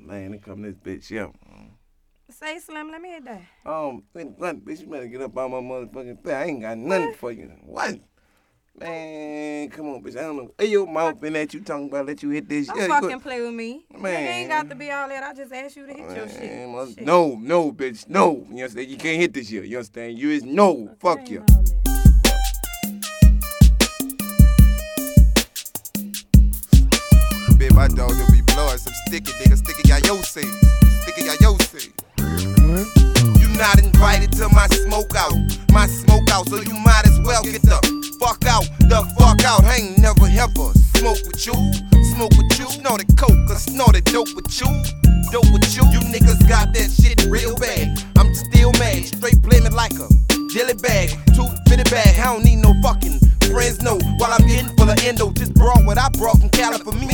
Man, they come this bitch, yeah. Say, Slim, let me hit that. Bitch, you better get up on my motherfucking face. I ain't got nothing for you. What? Man, come on, bitch. I don't know. Hey, your mouth been at you talking about let you hit this shit. Don't fucking play with me. Man. Nigga ain't got to be all that. I just asked you to hit your shit. No, bitch. No. You understand? You can't hit this shit. You understand? You is no. Okay, fuck you. Bet my dog will be blowing some sticky nigga. Sticky got your seed. Sticky got your seed. You not invited to my smoke out. My smoke out, so you might as well get the fuck out. The fuck out. I ain't never ever smoke with you. Smoke with you. Snorted coke or snorted dope with you. Dope with you. You niggas got that shit real bad. I'm still mad. Straight blaming like a jelly bag. 250 bag. I don't need no fucking friends, no. While I'm getting full of endo. Just brought what I brought from Cali for me